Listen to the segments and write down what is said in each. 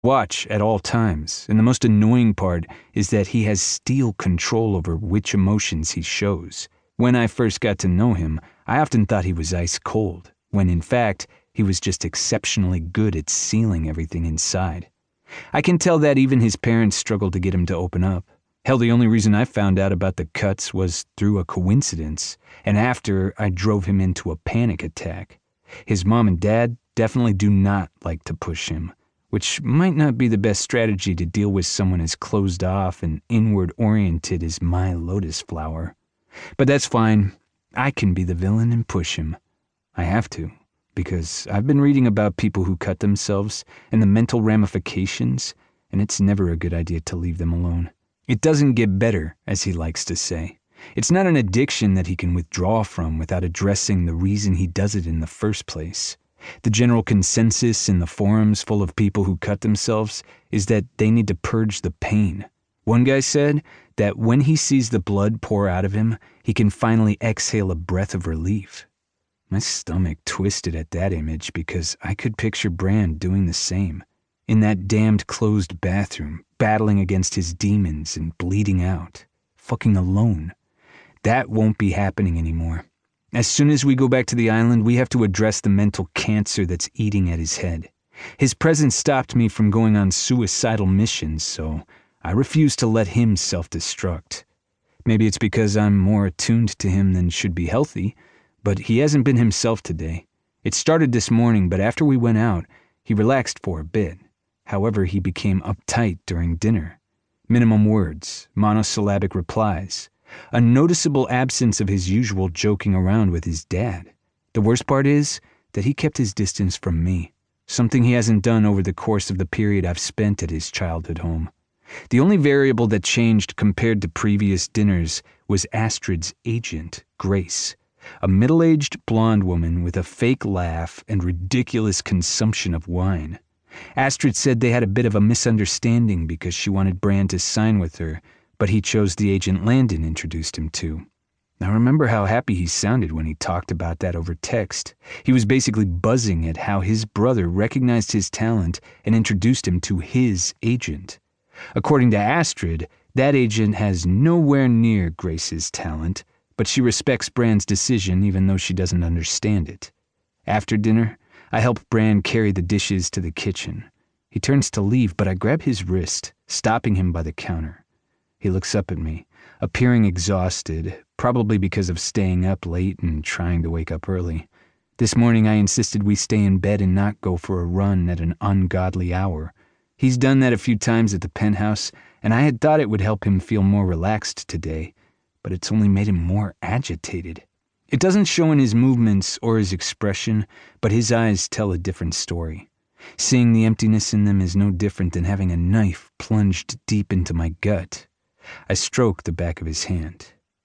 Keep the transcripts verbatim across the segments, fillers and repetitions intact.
watch at all times, and the most annoying part is that he has steel control over which emotions he shows. When I first got to know him, I often thought he was ice cold, when in fact, he was just exceptionally good at sealing everything inside. I can tell that even his parents struggled to get him to open up. Hell, the only reason I found out about the cuts was through a coincidence, and after I drove him into a panic attack. His mom and dad definitely do not like to push him, which might not be the best strategy to deal with someone as closed off and inward-oriented as my lotus flower. But that's fine. I can be the villain and push him. I have to, because I've been reading about people who cut themselves and the mental ramifications, and it's never a good idea to leave them alone. It doesn't get better, as he likes to say. It's not an addiction that he can withdraw from without addressing the reason he does it in the first place. The general consensus in the forums full of people who cut themselves is that they need to purge the pain. One guy said that when he sees the blood pour out of him, he can finally exhale a breath of relief. My stomach twisted at that image because I could picture Brand doing the same. In that damned closed bathroom, battling against his demons and bleeding out. Fucking alone. That won't be happening anymore. As soon as we go back to the island, we have to address the mental cancer that's eating at his head. His presence stopped me from going on suicidal missions, so I refuse to let him self-destruct. Maybe it's because I'm more attuned to him than should be healthy, but he hasn't been himself today. It started this morning, but after we went out, he relaxed for a bit. However, he became uptight during dinner. Minimum words, monosyllabic replies, a noticeable absence of his usual joking around with his dad. The worst part is that he kept his distance from me, something he hasn't done over the course of the period I've spent at his childhood home. The only variable that changed compared to previous dinners was Astrid's agent, Grace, a middle-aged blonde woman with a fake laugh and ridiculous consumption of wine. Astrid said they had a bit of a misunderstanding because she wanted Brand to sign with her, but he chose the agent Landon introduced him to. I remember how happy he sounded when he talked about that over text. He was basically buzzing at how his brother recognized his talent and introduced him to his agent. According to Astrid, that agent has nowhere near Grace's talent, but she respects Brand's decision even though she doesn't understand it. After dinner, I help Brand carry the dishes to the kitchen. He turns to leave, but I grab his wrist, stopping him by the counter. He looks up at me, appearing exhausted, probably because of staying up late and trying to wake up early. This morning I insisted we stay in bed and not go for a run at an ungodly hour. He's done that a few times at the penthouse, and I had thought it would help him feel more relaxed today, but it's only made him more agitated. It doesn't show in his movements or his expression, but his eyes tell a different story. Seeing the emptiness in them is no different than having a knife plunged deep into my gut. I stroke the back of his hand.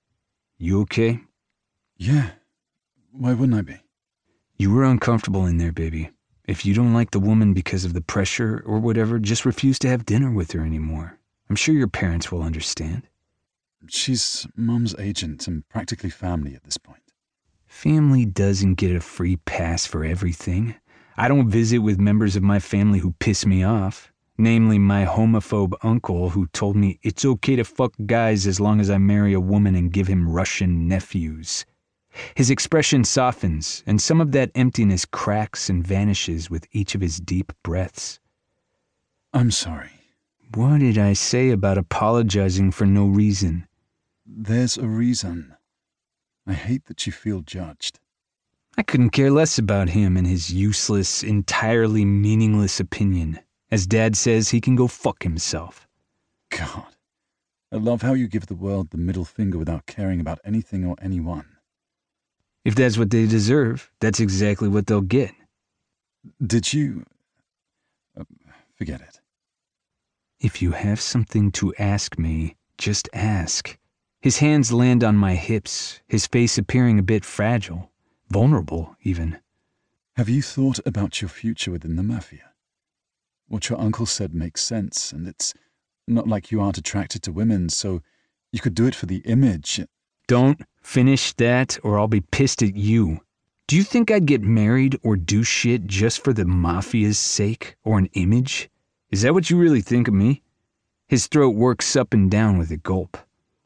You okay? Yeah. Why wouldn't I be? You were uncomfortable in there, baby. If you don't like the woman because of the pressure or whatever, just refuse to have dinner with her anymore. I'm sure your parents will understand. She's Mom's agent and practically family at this point. Family doesn't get a free pass for everything. I don't visit with members of my family who piss me off. Namely, my homophobe uncle who told me it's okay to fuck guys as long as I marry a woman and give him Russian nephews. His expression softens, and some of that emptiness cracks and vanishes with each of his deep breaths. I'm sorry. What did I say about apologizing for no reason? There's a reason. I hate that you feel judged. I couldn't care less about him and his useless, entirely meaningless opinion. As Dad says, he can go fuck himself. God, I love how you give the world the middle finger without caring about anything or anyone. If that's what they deserve, that's exactly what they'll get. Did you... Uh, forget it. If you have something to ask me, just ask. His hands land on my hips, his face appearing a bit fragile, vulnerable even. Have you thought about your future within the Mafia? What your uncle said makes sense, and it's not like you aren't attracted to women, so you could do it for the image. Don't finish that, or I'll be pissed at you. Do you think I'd get married or do shit just for the Mafia's sake, or an image? Is that what you really think of me? His throat works up and down with a gulp.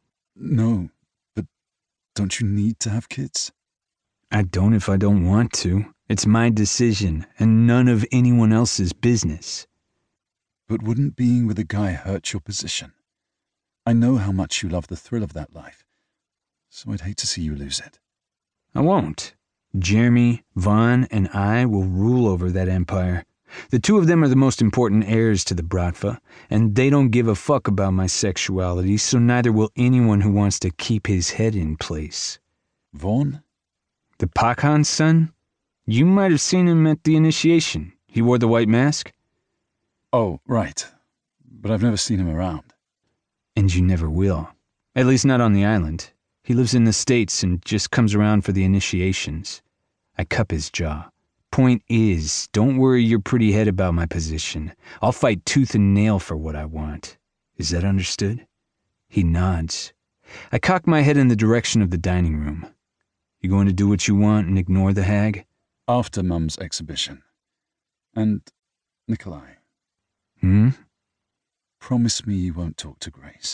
No, but don't you need to have kids? I don't if I don't want to. It's my decision, and none of anyone else's business. But wouldn't being with a guy hurt your position? I know how much you love the thrill of that life, so I'd hate to see you lose it. I won't. Jeremy, Vaughn, and I will rule over that empire. The two of them are the most important heirs to the Bratva, and they don't give a fuck about my sexuality, so neither will anyone who wants to keep his head in place. Vaughn? The Pakhan's son? You might have seen him at the initiation. He wore the white mask. Oh, right. But I've never seen him around. And you never will. At least not on the island. He lives in the States and just comes around for the initiations. I cup his jaw. Point is, don't worry your pretty head about my position. I'll fight tooth and nail for what I want. Is that understood? He nods. I cock my head in the direction of the dining room. You going to do what you want and ignore the hag? After Mum's exhibition. And, Nikolai. Hmm? Promise me you won't talk to Grace.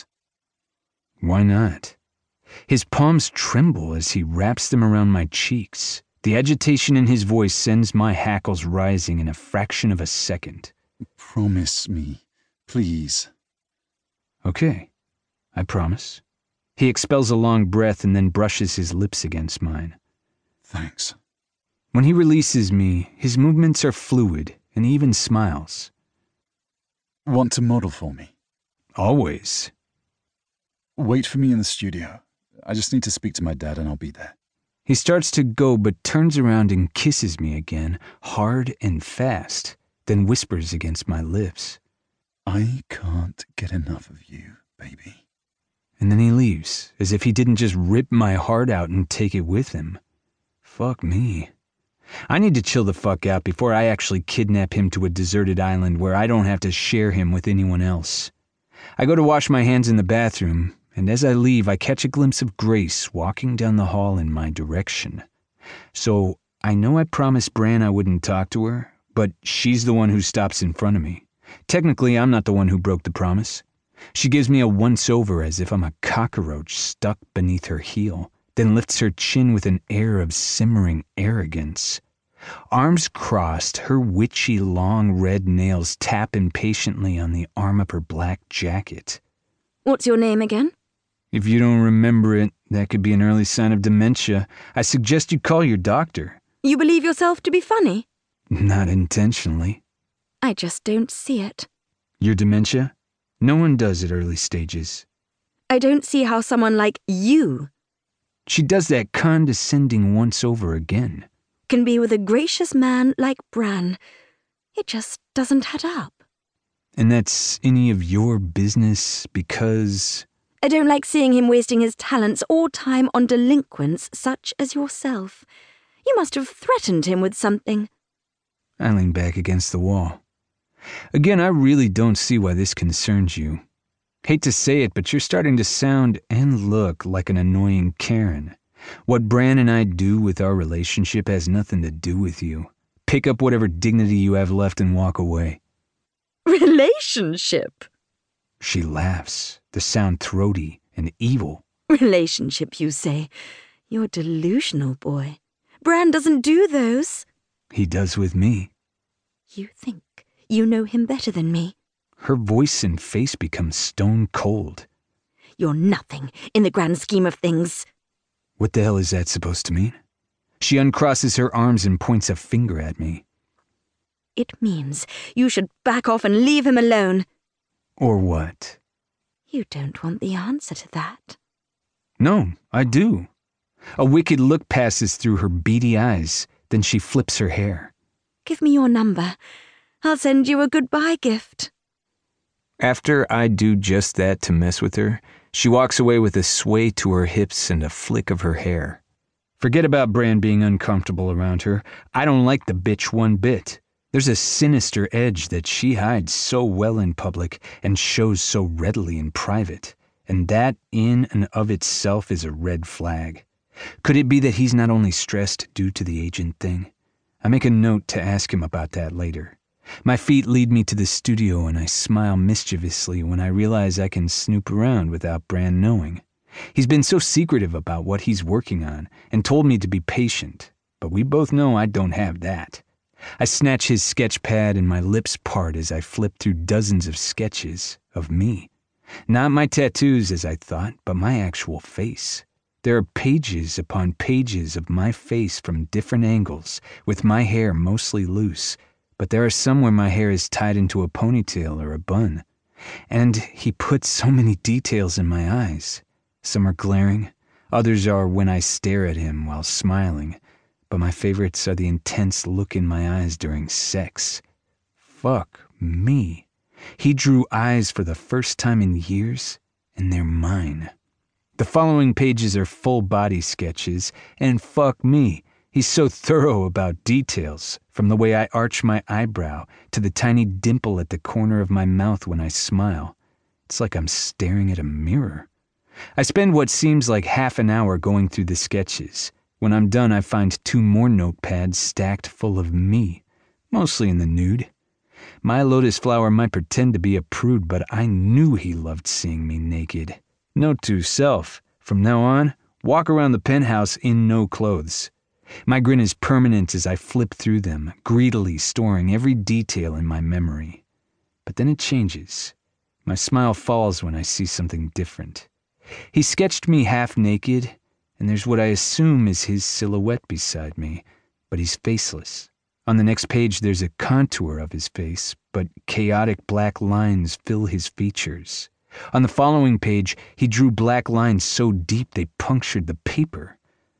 Why not? His palms tremble as he wraps them around my cheeks. The agitation in his voice sends my hackles rising in a fraction of a second. Promise me, please. Okay, I promise. He expels a long breath and then brushes his lips against mine. Thanks. When he releases me, his movements are fluid and he even smiles. Want to model for me? Always. Wait for me in the studio. I just need to speak to my dad and I'll be there. He starts to go but turns around and kisses me again, hard and fast, then whispers against my lips. I can't get enough of you, baby. And then he leaves, as if he didn't just rip my heart out and take it with him. Fuck me. I need to chill the fuck out before I actually kidnap him to a deserted island where I don't have to share him with anyone else. I go to wash my hands in the bathroom, and as I leave, I catch a glimpse of Grace walking down the hall in my direction. So I know I promised Bran I wouldn't talk to her, but she's the one who stops in front of me. Technically, I'm not the one who broke the promise. She gives me a once-over as if I'm a cockroach stuck beneath her heel, then lifts her chin with an air of simmering arrogance. Arms crossed, her witchy long red nails tap impatiently on the arm of her black jacket. What's your name again? If you don't remember it, that could be an early sign of dementia. I suggest you call your doctor. You believe yourself to be funny? Not intentionally. I just don't see it. Your dementia? No one does at early stages. I don't see how someone like you She does that condescending once-over again. can be with a gracious man like Bran. It just doesn't add up. And that's any of your business because... I don't like seeing him wasting his talents or time on delinquents such as yourself. You must have threatened him with something. I lean back against the wall. Again, I really don't see why this concerns you. Hate to say it, but you're starting to sound and look like an annoying Karen. What Bran and I do with our relationship has nothing to do with you. Pick up whatever dignity you have left and walk away. Relationship? She laughs, the sound throaty and evil. Relationship, you say? You're delusional, boy. Bran doesn't do those. He does with me. You think you know him better than me? Her voice and face become stone cold. You're nothing in the grand scheme of things. What the hell is that supposed to mean? She uncrosses her arms and points a finger at me. It means you should back off and leave him alone. Or what? You don't want the answer to that. No, I do. A wicked look passes through her beady eyes, then she flips her hair. Give me your number. I'll send you a goodbye gift. After I do just that to mess with her, she walks away with a sway to her hips and a flick of her hair. Forget about Bran being uncomfortable around her. I don't like the bitch one bit. There's a sinister edge that she hides so well in public and shows so readily in private, and that in and of itself is a red flag. Could it be that he's not only stressed due to the agent thing? I make a note to ask him about that later. My feet lead me to the studio and I smile mischievously when I realize I can snoop around without Bran knowing. He's been so secretive about what he's working on and told me to be patient, but we both know I don't have that. I snatch his sketch pad and my lips part as I flip through dozens of sketches of me. Not my tattoos as I thought, but my actual face. There are pages upon pages of my face from different angles, with my hair mostly loose, but there are some where my hair is tied into a ponytail or a bun. And he puts so many details in my eyes. Some are glaring, others are when I stare at him while smiling, but my favorites are the intense look in my eyes during sex. Fuck me. He drew eyes for the first time in years, and they're mine. The following pages are full body sketches, and fuck me, he's so thorough about details, from the way I arch my eyebrow to the tiny dimple at the corner of my mouth when I smile. It's like I'm staring at a mirror. I spend what seems like half an hour going through the sketches. When I'm done, I find two more notepads stacked full of me, mostly in the nude. My lotus flower might pretend to be a prude, but I knew he loved seeing me naked. Note to self, from now on, walk around the penthouse in no clothes. My grin is permanent as I flip through them, greedily storing every detail in my memory. But then it changes. My smile falls when I see something different. He sketched me half naked, and there's what I assume is his silhouette beside me, but he's faceless. On the next page there's a contour of his face, but chaotic black lines fill his features. On the following page, he drew black lines so deep they punctured the paper.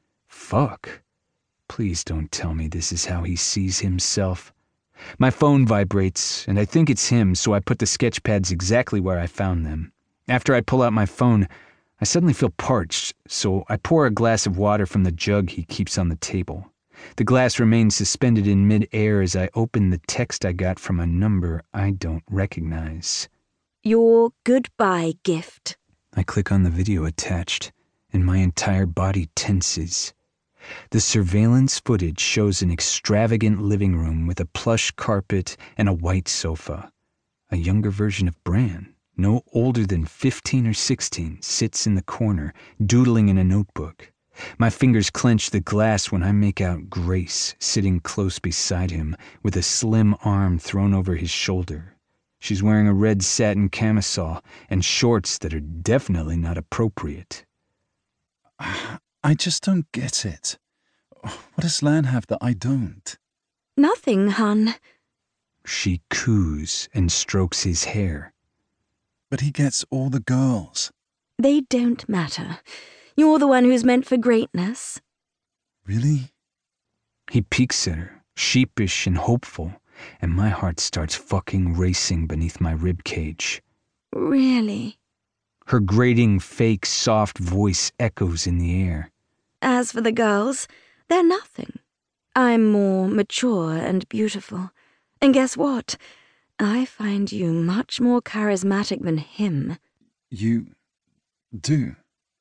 Fuck. Please don't tell me this is how he sees himself. My phone vibrates, and I think it's him, so I put the sketch pads exactly where I found them. After I pull out my phone, I suddenly feel parched, so I pour a glass of water from the jug he keeps on the table. The glass remains suspended in mid-air as I open the text I got from a number I don't recognize. Your goodbye gift. I click on the video attached, and my entire body tenses. The surveillance footage shows an extravagant living room with a plush carpet and a white sofa. A younger version of Bran, no older than fifteen or sixteen, sits in the corner, doodling in a notebook. My fingers clench the glass when I make out Grace sitting close beside him with a slim arm thrown over his shoulder. She's wearing a red satin camisole and shorts that are definitely not appropriate. I just don't get it. What does Lan have that I don't? Nothing, hun. She coos and strokes his hair. But he gets all the girls. They don't matter. You're the one who's meant for greatness. Really? He peeks at her, sheepish and hopeful, and my heart starts fucking racing beneath my ribcage. Really? Her grating, fake, soft voice echoes in the air. As for the girls, they're nothing. I'm more mature and beautiful. And guess what? I find you much more charismatic than him. You do?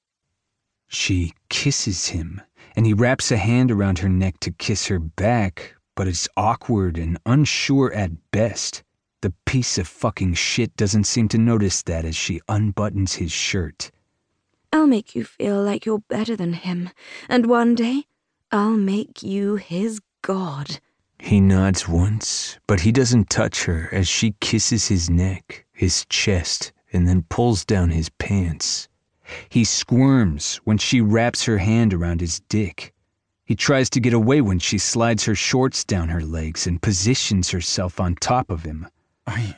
She kisses him, and he wraps a hand around her neck to kiss her back, but it's awkward and unsure at best. The piece of fucking shit doesn't seem to notice that as she unbuttons his shirt. I'll make you feel like you're better than him, and one day, I'll make you his god. He nods once, but he doesn't touch her as she kisses his neck, his chest, and then pulls down his pants. He squirms when she wraps her hand around his dick. He tries to get away when she slides her shorts down her legs and positions herself on top of him. I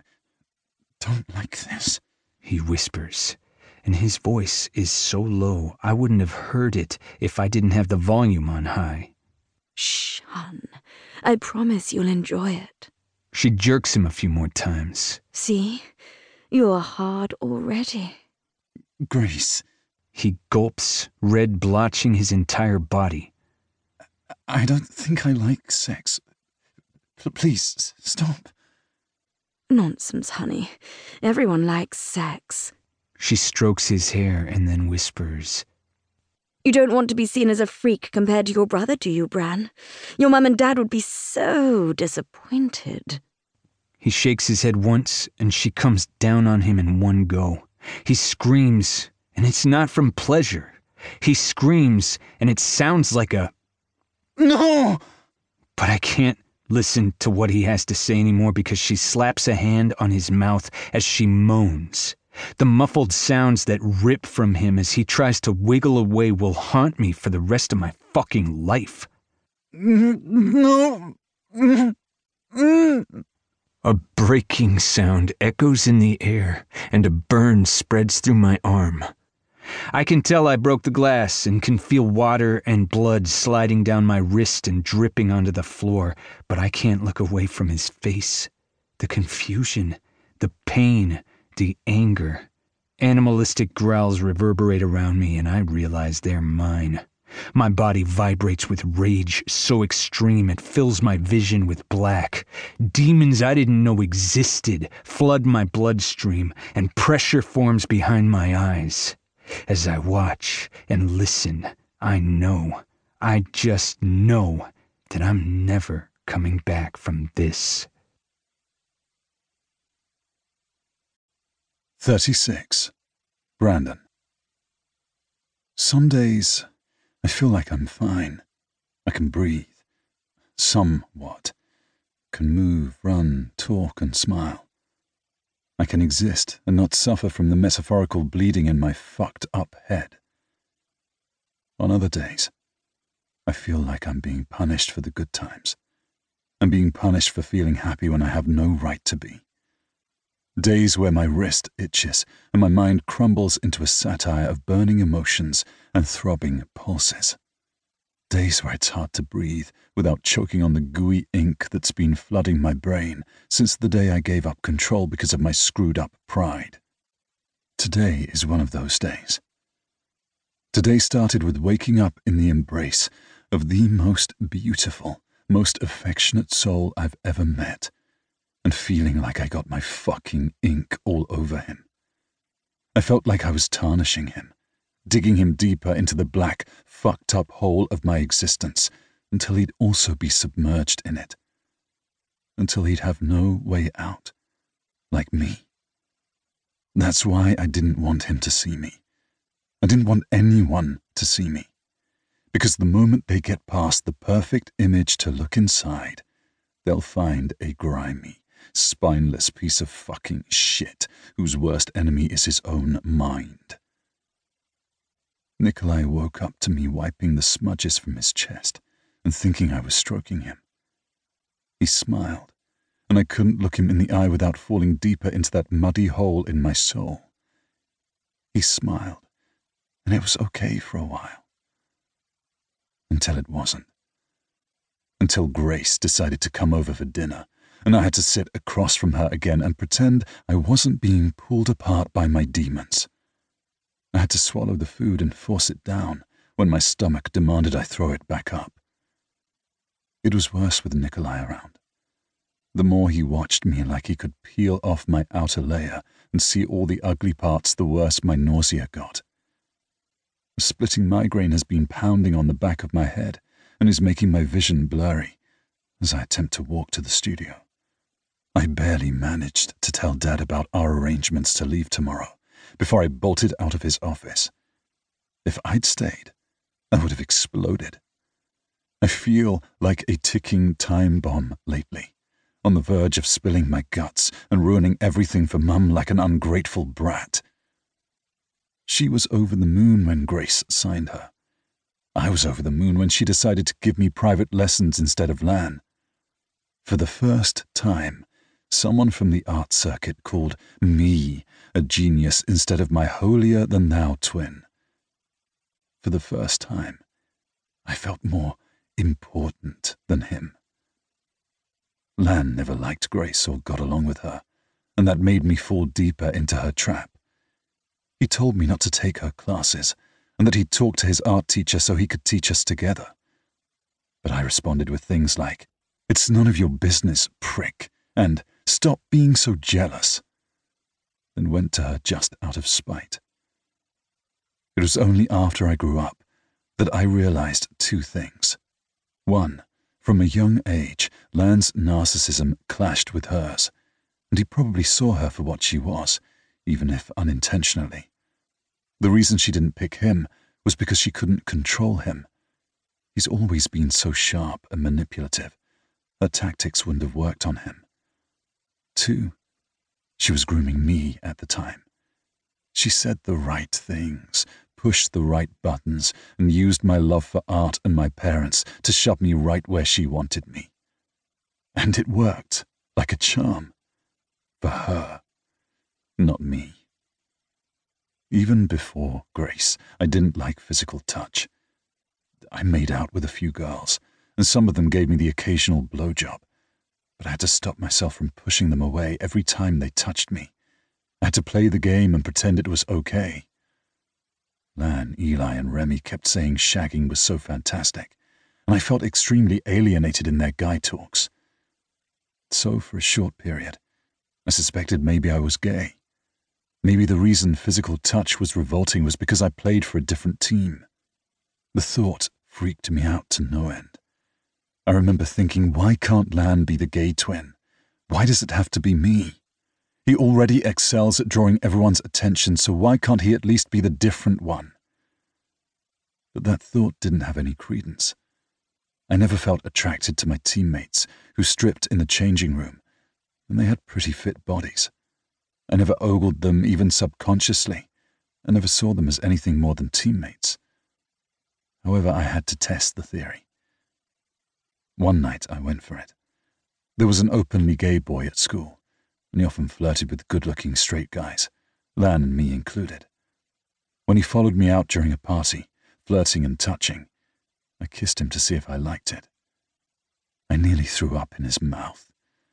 don't like this, he whispers, and his voice is so low I wouldn't have heard it if I didn't have the volume on high. Shh, hun. I promise you'll enjoy it. She jerks him a few more times. See? You're hard already. Grace. He gulps, red blotching his entire body. I don't think I like sex. P- please, stop. Nonsense, honey. Everyone likes sex. She strokes his hair and then whispers. You don't want to be seen as a freak compared to your brother, do you, Bran? Your mum and dad would be so disappointed. He shakes his head once, and she comes down on him in one go. He screams, and it's not from pleasure. He screams, and it sounds like a No! But I can't listen to what he has to say anymore because she slaps a hand on his mouth as she moans. The muffled sounds that rip from him as he tries to wiggle away will haunt me for the rest of my fucking life. No! A breaking sound echoes in the air, and a burn spreads through my arm. I can tell I broke the glass and can feel water and blood sliding down my wrist and dripping onto the floor, but I can't look away from his face. The confusion, the pain, the anger. Animalistic growls reverberate around me, and I realize they're mine. My body vibrates with rage so extreme it fills my vision with black. Demons I didn't know existed flood my bloodstream, and pressure forms behind my eyes. As I watch and listen, I know, I just know that I'm never coming back from this. thirty-six. Brandon. Some days, I feel like I'm fine. I can breathe. Somewhat. Can move, run, talk, and smile. I can exist and not suffer from the metaphorical bleeding in my fucked up head. On other days, I feel like I'm being punished for the good times. I'm being punished for feeling happy when I have no right to be. Days where my wrist itches and my mind crumbles into a satire of burning emotions and throbbing pulses. Days where it's hard to breathe without choking on the gooey ink that's been flooding my brain since the day I gave up control because of my screwed up pride. Today is one of those days. Today started with waking up in the embrace of the most beautiful, most affectionate soul I've ever met, and feeling like I got my fucking ink all over him. I felt like I was tarnishing him, digging him deeper into the black, fucked up hole of my existence until he'd also be submerged in it. Until he'd have no way out, like me. That's why I didn't want him to see me. I didn't want anyone to see me. Because the moment they get past the perfect image to look inside, they'll find a grimy, spineless piece of fucking shit whose worst enemy is his own mind. Nikolai woke up to me wiping the smudges from his chest and thinking I was stroking him. He smiled, and I couldn't look him in the eye without falling deeper into that muddy hole in my soul. He smiled, and it was okay for a while. Until it wasn't. Until Grace decided to come over for dinner, and I had to sit across from her again and pretend I wasn't being pulled apart by my demons. I had to swallow the food and force it down when my stomach demanded I throw it back up. It was worse with Nikolai around. The more he watched me like he could peel off my outer layer and see all the ugly parts, the worse my nausea got. A splitting migraine has been pounding on the back of my head and is making my vision blurry as I attempt to walk to the studio. I barely managed to tell Dad about our arrangements to leave tomorrow before I bolted out of his office. If I'd stayed, I would have exploded. I feel like a ticking time bomb lately, on the verge of spilling my guts and ruining everything for Mum like an ungrateful brat. She was over the moon when Grace signed her. I was over the moon when she decided to give me private lessons instead of Lan. For the first time, someone from the art circuit called me a genius instead of my holier-than-thou twin. For the first time, I felt more important than him. Lan never liked Grace or got along with her, and that made me fall deeper into her trap. He told me not to take her classes, and that he'd talk to his art teacher so he could teach us together. But I responded with things like, "It's none of your business, prick," and "Stop being so jealous," and went to her just out of spite. It was only after I grew up that I realized two things. One, from a young age, Lan's narcissism clashed with hers, and he probably saw her for what she was, even if unintentionally. The reason she didn't pick him was because she couldn't control him. He's always been so sharp and manipulative. Her tactics wouldn't have worked on him. Two, she was grooming me at the time. She said the right things, pushed the right buttons, and used my love for art and my parents to shove me right where she wanted me. And it worked, like a charm. For her, not me. Even before Grace, I didn't like physical touch. I made out with a few girls, and some of them gave me the occasional blowjob, but I had to stop myself from pushing them away every time they touched me. I had to play the game and pretend it was okay. Lan, Eli, and Remy kept saying shagging was so fantastic, and I felt extremely alienated in their guy talks. So, for a short period, I suspected maybe I was gay. Maybe the reason physical touch was revolting was because I played for a different team. The thought freaked me out to no end. I remember thinking, why can't Lan be the gay twin? Why does it have to be me? He already excels at drawing everyone's attention, so why can't he at least be the different one? But that thought didn't have any credence. I never felt attracted to my teammates, who stripped in the changing room, and they had pretty fit bodies. I never ogled them even subconsciously. I never saw them as anything more than teammates. However, I had to test the theory. One night I went for it. There was an openly gay boy at school, and he often flirted with good-looking straight guys, Lan and me included. When he followed me out during a party, flirting and touching, I kissed him to see if I liked it. I nearly threw up in his mouth.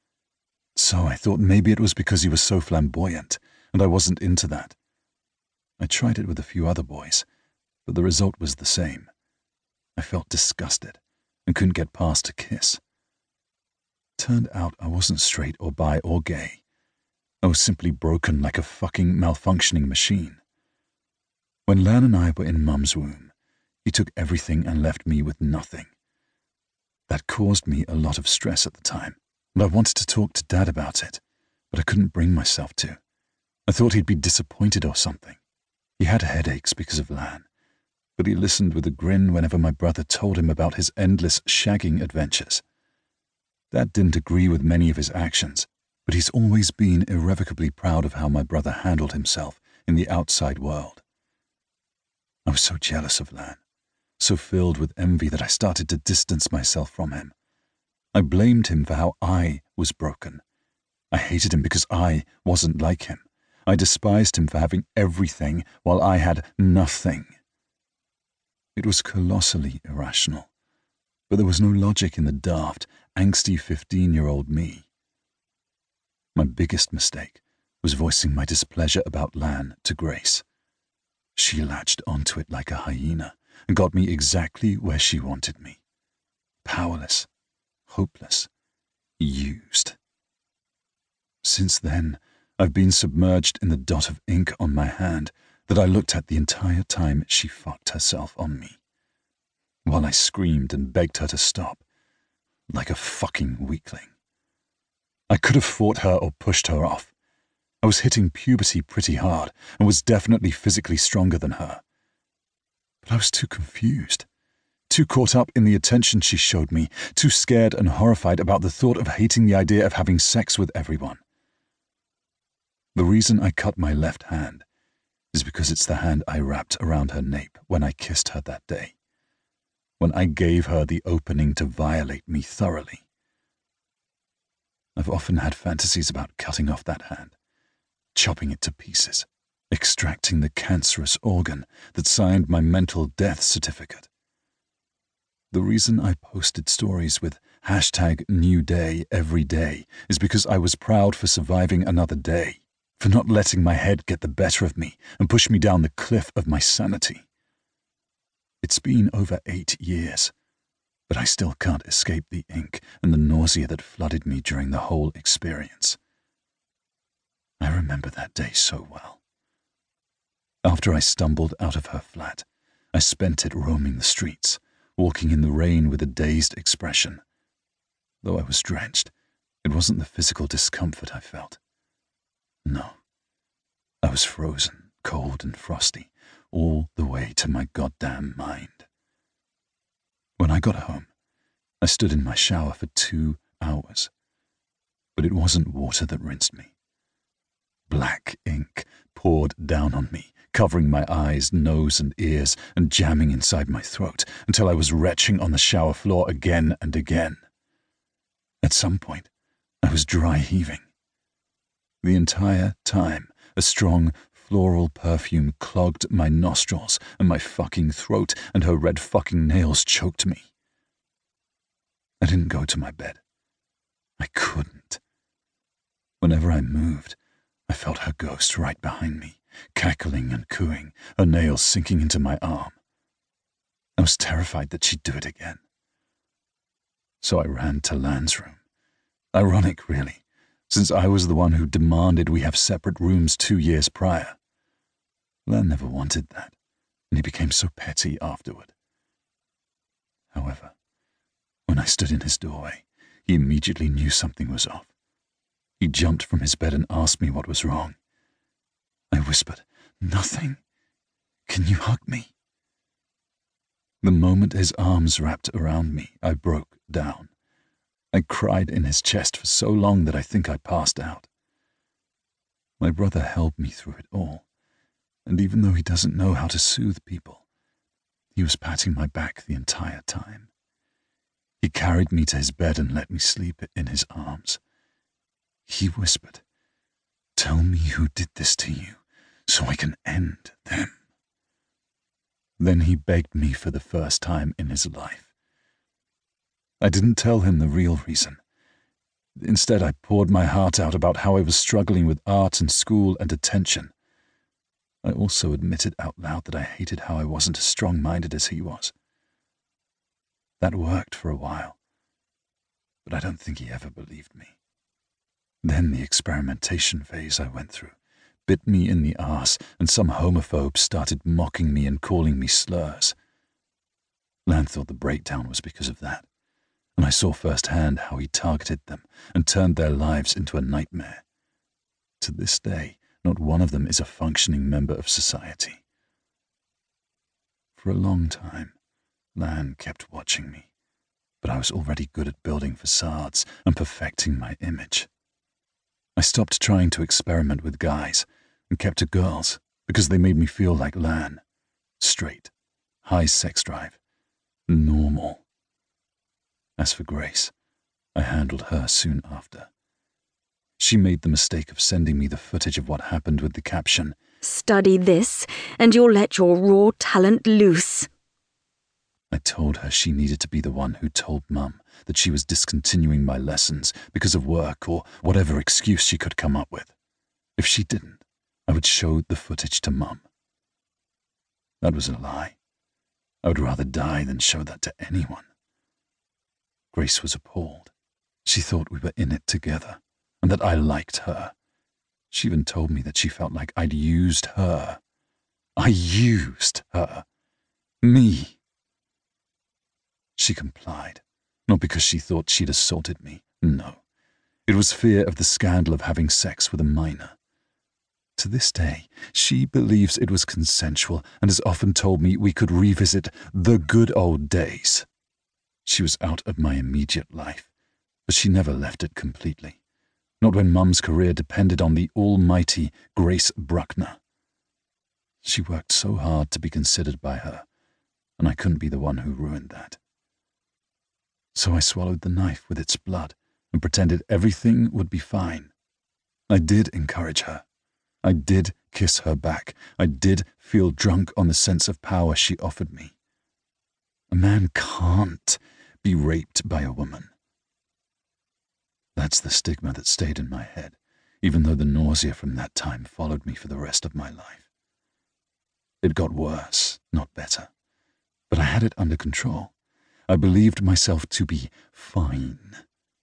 So I thought maybe it was because he was so flamboyant, and I wasn't into that. I tried it with a few other boys, but the result was the same. I felt disgusted and couldn't get past a kiss. Turned out I wasn't straight or bi or gay. I was simply broken like a fucking malfunctioning machine. When Lan and I were in Mum's womb, he took everything and left me with nothing. That caused me a lot of stress at the time, and I wanted to talk to Dad about it, but I couldn't bring myself to. I thought he'd be disappointed or something. He had headaches because of Lan, but he listened with a grin whenever my brother told him about his endless shagging adventures. Dad didn't agree with many of his actions, but he's always been irrevocably proud of how my brother handled himself in the outside world. I was so jealous of Lan, so filled with envy that I started to distance myself from him. I blamed him for how I was broken. I hated him because I wasn't like him. I despised him for having everything while I had nothing. It was colossally irrational, but there was no logic in the daft, angsty fifteen-year-old me. My biggest mistake was voicing my displeasure about Lan to Grace. She latched onto it like a hyena and got me exactly where she wanted me. Powerless, hopeless, used. Since then, I've been submerged in the dot of ink on my hand that I looked at the entire time she fucked herself on me, while I screamed and begged her to stop, like a fucking weakling. I could have fought her or pushed her off. I was hitting puberty pretty hard and was definitely physically stronger than her. But I was too confused, too caught up in the attention she showed me, too scared and horrified about the thought of hating the idea of having sex with everyone. The reason I cut my left hand is because it's the hand I wrapped around her nape when I kissed her that day, when I gave her the opening to violate me thoroughly. I've often had fantasies about cutting off that hand, chopping it to pieces, extracting the cancerous organ that signed my mental death certificate. The reason I posted stories with hashtag new day every day is because I was proud for surviving another day, for not letting my head get the better of me and push me down the cliff of my sanity. It's been over eight years, but I still can't escape the ink and the nausea that flooded me during the whole experience. I remember that day so well. After I stumbled out of her flat, I spent it roaming the streets, walking in the rain with a dazed expression. Though I was drenched, it wasn't the physical discomfort I felt. No. I was frozen, cold and frosty, all the way to my goddamn mind. When I got home, I stood in my shower for two hours. But it wasn't water that rinsed me. Black ink poured down on me, covering my eyes, nose, and ears, and jamming inside my throat until I was retching on the shower floor again and again. At some point, I was dry heaving. The entire time, a strong floral perfume clogged my nostrils and my fucking throat, and her red fucking nails choked me. I didn't go to my bed. I couldn't. Whenever I moved, I felt her ghost right behind me, cackling and cooing, her nails sinking into my arm. I was terrified that she'd do it again. So I ran to Lan's room. Ironic, really, since I was the one who demanded we have separate rooms two years prior. Lan never wanted that, and he became so petty afterward. However, when I stood in his doorway, he immediately knew something was off. He jumped from his bed and asked me what was wrong. I whispered, "Nothing. Can you hug me?" The moment his arms wrapped around me, I broke down. I cried in his chest for so long that I think I passed out. My brother held me through it all, and even though he doesn't know how to soothe people, he was patting my back the entire time. He carried me to his bed and let me sleep in his arms. He whispered, "Tell me who did this to you, so I can end them." Then he begged me for the first time in his life. I didn't tell him the real reason. Instead, I poured my heart out about how I was struggling with art and school and attention. I also admitted out loud that I hated how I wasn't as strong-minded as he was. That worked for a while, but I don't think he ever believed me. Then the experimentation phase I went through bit me in the arse, and some homophobes started mocking me and calling me slurs. Lan thought the breakdown was because of that, and I saw firsthand how he targeted them and turned their lives into a nightmare. To this day, not one of them is a functioning member of society. For a long time, Lan kept watching me, but I was already good at building facades and perfecting my image. I stopped trying to experiment with guys and kept to girls because they made me feel like Lan. Straight, high sex drive, normal. As for Grace, I handled her soon after. She made the mistake of sending me the footage of what happened with the caption, "Study this, and you'll let your raw talent loose." I told her she needed to be the one who told Mum that she was discontinuing my lessons because of work or whatever excuse she could come up with. If she didn't, I would show the footage to Mum. That was a lie. I would rather die than show that to anyone. Grace was appalled. She thought we were in it together, and that I liked her. She even told me that she felt like I'd used her. I used her. Me. She complied, not because she thought she'd assaulted me. No. It was fear of the scandal of having sex with a minor. To this day, she believes it was consensual and has often told me we could revisit the good old days. She was out of my immediate life, but she never left it completely. Not when Mum's career depended on the almighty Grace Bruckner. She worked so hard to be considered by her, and I couldn't be the one who ruined that. So I swallowed the knife with its blood and pretended everything would be fine. I did encourage her. I did kiss her back. I did feel drunk on the sense of power she offered me. A man can't be raped by a woman. That's the stigma that stayed in my head, even though the nausea from that time followed me for the rest of my life. It got worse, not better, but I had it under control. I believed myself to be fine.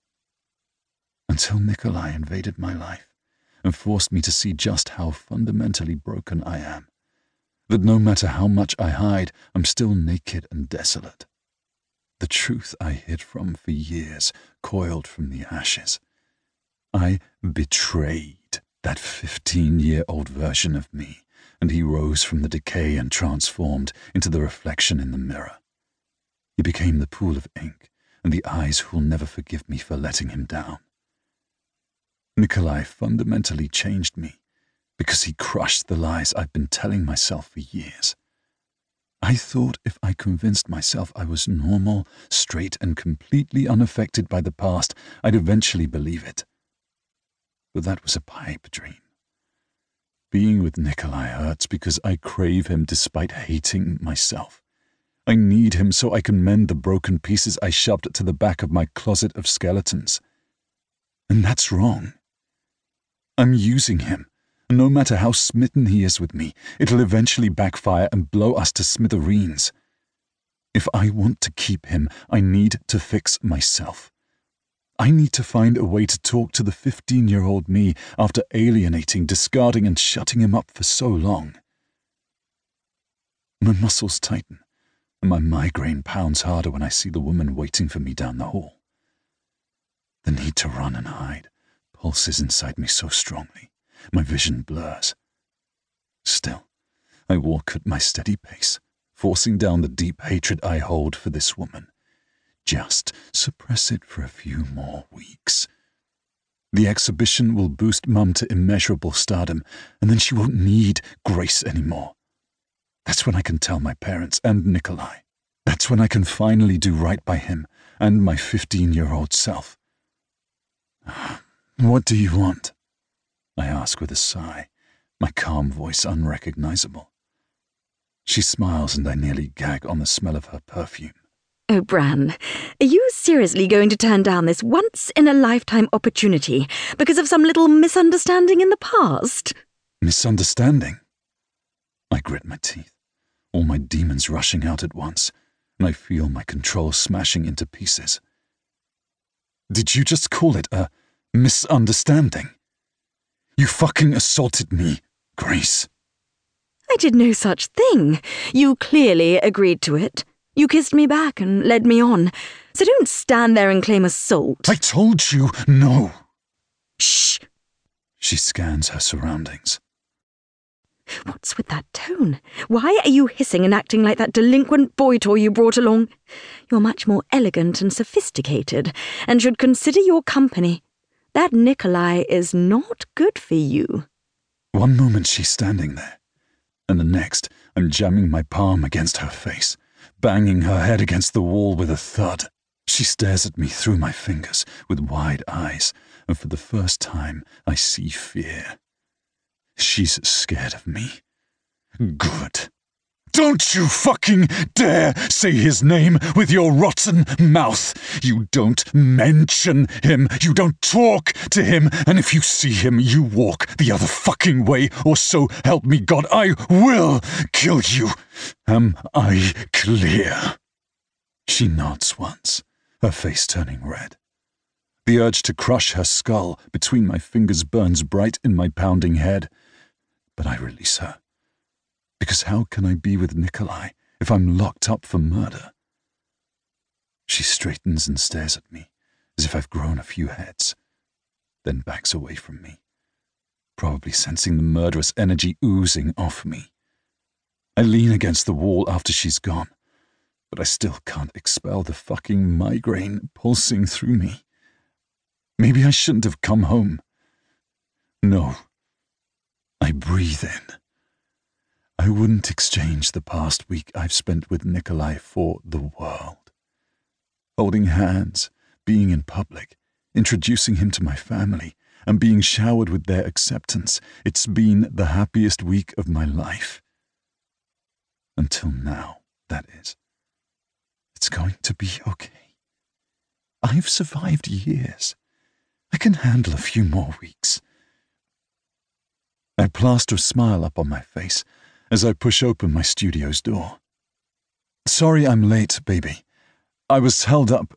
Until Nikolai invaded my life and forced me to see just how fundamentally broken I am. That no matter how much I hide, I'm still naked and desolate. The truth I hid from for years coiled from the ashes. I betrayed That fifteen-year-old version of me, and he rose from the decay and transformed into the reflection in the mirror. He became the pool of ink and the eyes who'll never forgive me for letting him down. Nikolai fundamentally changed me because he crushed the lies I've been telling myself for years. I thought if I convinced myself I was normal, straight, and completely unaffected by the past, I'd eventually believe it. But that was a pipe dream. Being with Nikolai hurts because I crave him despite hating myself. I need him so I can mend the broken pieces I shoved to the back of my closet of skeletons. And that's wrong. I'm using him. No matter how smitten he is with me, it'll eventually backfire and blow us to smithereens. If I want to keep him, I need to fix myself. I need to find a way to talk to the fifteen-year-old me after alienating, discarding, and shutting him up for so long. My muscles tighten, and my migraine pounds harder when I see the woman waiting for me down the hall. The need to run and hide pulses inside me so strongly. My vision blurs. Still, I walk at my steady pace, forcing down the deep hatred I hold for this woman. Just suppress it for a few more weeks. The exhibition will boost Mum to immeasurable stardom, and then she won't need Grace anymore. That's when I can tell my parents and Nikolai. That's when I can finally do right by him and my fifteen-year-old self. What do you want? I ask with a sigh, my calm voice unrecognizable. She smiles and I nearly gag on the smell of her perfume. Oh, Bran, are you seriously going to turn down this once-in-a-lifetime opportunity because of some little misunderstanding in the past? Misunderstanding? I grit my teeth, all my demons rushing out at once, and I feel my control smashing into pieces. Did you just call it a misunderstanding? You fucking assaulted me, Grace. I did no such thing. You clearly agreed to it. You kissed me back and led me on. So don't stand there and claim assault. I told you no. Shh. She scans her surroundings. What's with that tone? Why are you hissing and acting like that delinquent boy toy you brought along? You're much more elegant and sophisticated, and should consider your company. That Nikolai is not good for you. One moment she's standing there, and the next I'm jamming my palm against her face, banging her head against the wall with a thud. She stares at me through my fingers with wide eyes, and for the first time I see fear. She's scared of me. Good. Don't you fucking dare say his name with your rotten mouth. You don't mention him. You don't talk to him. And if you see him, you walk the other fucking way, or so help me God, I will kill you. Am I clear? She nods once, her face turning red. The urge to crush her skull between my fingers burns bright in my pounding head. But I release her. Because how can I be with Nikolai if I'm locked up for murder? She straightens and stares at me, as if I've grown a few heads, then backs away from me, probably sensing the murderous energy oozing off me. I lean against the wall after she's gone, but I still can't expel the fucking migraine pulsing through me. Maybe I shouldn't have come home. No. I breathe in. I wouldn't exchange the past week I've spent with Nikolai for the world. Holding hands, being in public, introducing him to my family, and being showered with their acceptance, it's been the happiest week of my life. Until now, that is. It's going to be okay. I've survived years. I can handle a few more weeks. I plaster a smile up on my face as I push open my studio's door. Sorry I'm late, baby. I was held up.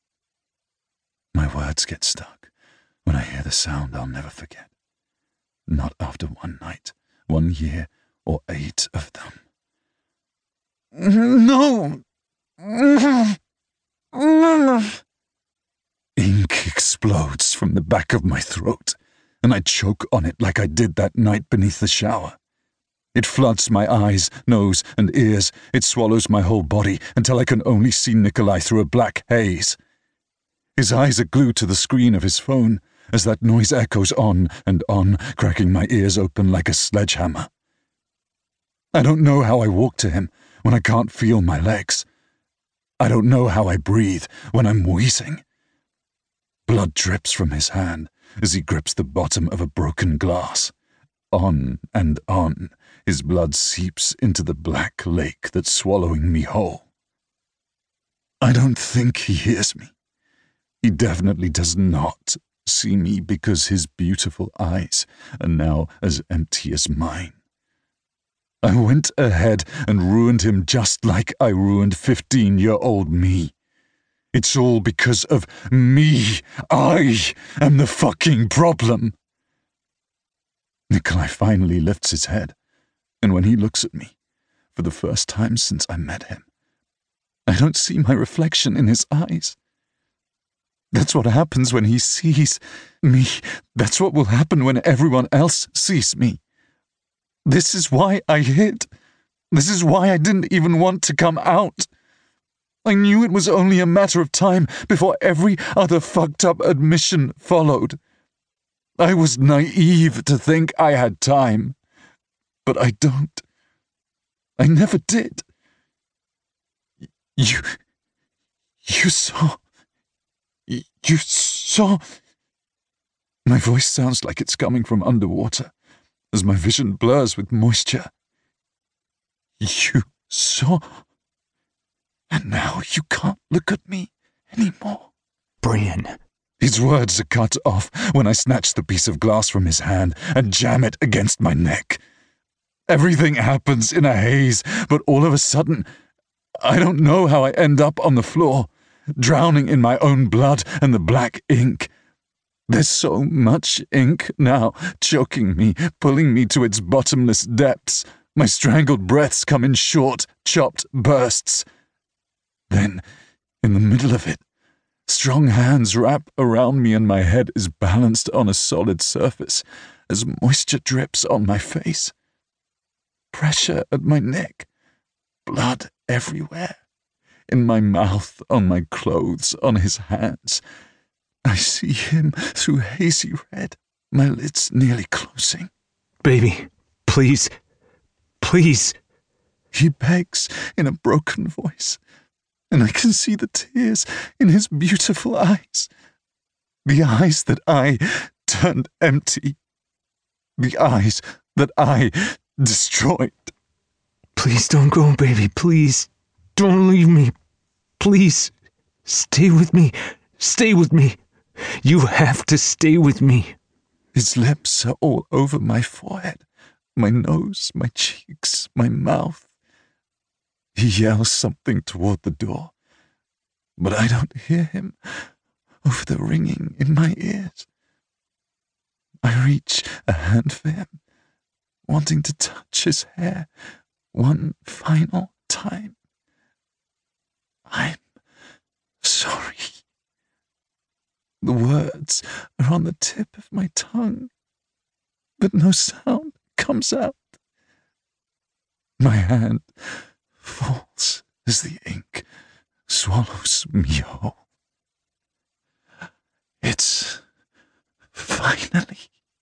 My words get stuck when I hear the sound I'll never forget. Not after one night, one year, or eight of them. No! Ink explodes from the back of my throat. and I choke on it like I did that night beneath the shower. It floods my eyes, nose, and ears. It swallows my whole body until I can only see Nikolai through a black haze. His eyes are glued to the screen of his phone as that noise echoes on and on, cracking my ears open like a sledgehammer. I don't know how I walk to him when I can't feel my legs. I don't know how I breathe when I'm wheezing. Blood drips from his hand as he grips the bottom of a broken glass. On and on, his blood seeps into the black lake that's swallowing me whole. I don't think he hears me. He definitely does not see me because his beautiful eyes are now as empty as mine. I went ahead and ruined him just like I ruined fifteen-year-old me. It's all because of me. I am the fucking problem. Nikolai finally lifts his head, and when he looks at me, for the first time since I met him, I don't see my reflection in his eyes. That's what happens when he sees me. That's what will happen when everyone else sees me. This is why I hid. This is why I didn't even want to come out. I knew it was only a matter of time before every other fucked up admission followed. I was naive to think I had time, but I don't. I never did. You... you saw... You saw... My voice sounds like it's coming from underwater, as my vision blurs with moisture. You saw... And now you can't look at me anymore. Brian. His words are cut off when I snatch the piece of glass from his hand and jam it against my neck. Everything happens in a haze, but all of a sudden, I don't know how I end up on the floor, drowning in my own blood and the black ink. There's so much ink now, choking me, pulling me to its bottomless depths. My strangled breaths come in short, chopped bursts. Then, in the middle of it, strong hands wrap around me and my head is balanced on a solid surface as moisture drips on my face. Pressure at my neck, blood everywhere, in my mouth, on my clothes, on his hands. I see him through hazy red, my lids nearly closing. Baby, please, please. He begs in a broken voice, and I can see the tears in his beautiful eyes. The eyes that I turned empty. The eyes that I destroyed. Please don't go, baby, please. Don't leave me. Please, stay with me. Stay with me. You have to stay with me. His lips are all over my forehead, my nose, my cheeks, my mouth. He yells something toward the door, but I don't hear him over the ringing in my ears. I reach a hand for him, wanting to touch his hair one final time. I'm sorry. The words are on the tip of my tongue, but no sound comes out. My hand falls as the ink swallows me whole. It's finally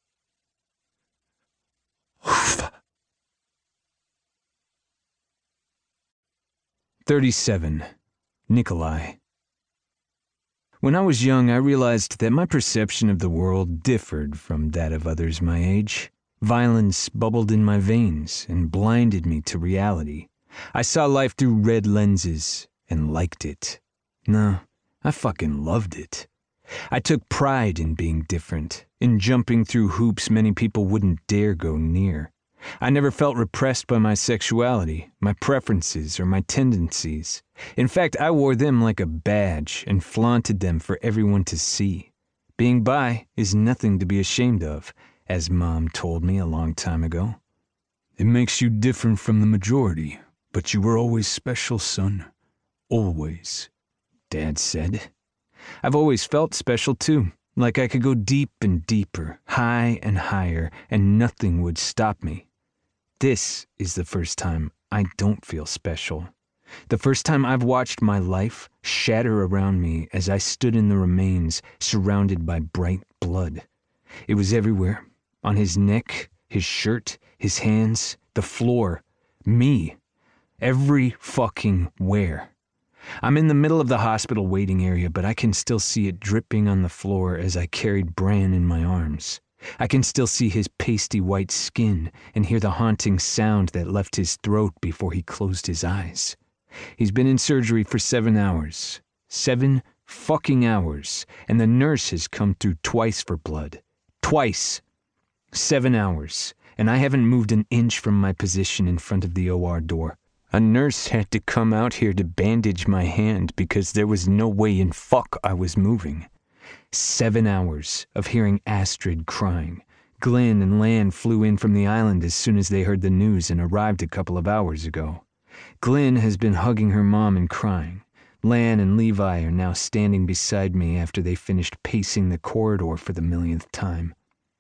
over. thirty-seven. Nikolai. When I was young, I realized that my perception of the world differed from that of others my age. Violence bubbled in my veins and blinded me to reality. I saw life through red lenses and liked it. No, I fucking loved it. I took pride in being different, in jumping through hoops many people wouldn't dare go near. I never felt repressed by my sexuality, my preferences, or my tendencies. In fact, I wore them like a badge and flaunted them for everyone to see. Being bi is nothing to be ashamed of, as Mom told me a long time ago. It makes you different from the majority, but you were always special, son. Always, Dad said. I've always felt special too, Like I could go deep and deeper, high and higher, and nothing would stop me. This is the first time I don't feel special. The first time I've watched my life shatter around me as I stood in the remains, surrounded by bright blood. It was everywhere. On his neck, his shirt, his hands, the floor. Me. Every fucking where. I'm in the middle of the hospital waiting area, but I can still see it dripping on the floor as I carried Bran in my arms. I can still see his pasty white skin and hear the haunting sound that left his throat before he closed his eyes. He's been in surgery for seven hours. Seven fucking hours. And the nurse has come through twice for blood. Twice. Seven hours. And I haven't moved an inch from my position in front of the O R door. A nurse had to come out here to bandage my hand because there was no way in fuck I was moving. Seven hours of hearing Astrid crying. Glenn and Lan flew in from the island as soon as they heard the news and arrived a couple of hours ago. Glenn has been hugging her mom and crying. Lan and Levi are now standing beside me after they finished pacing the corridor for the millionth time.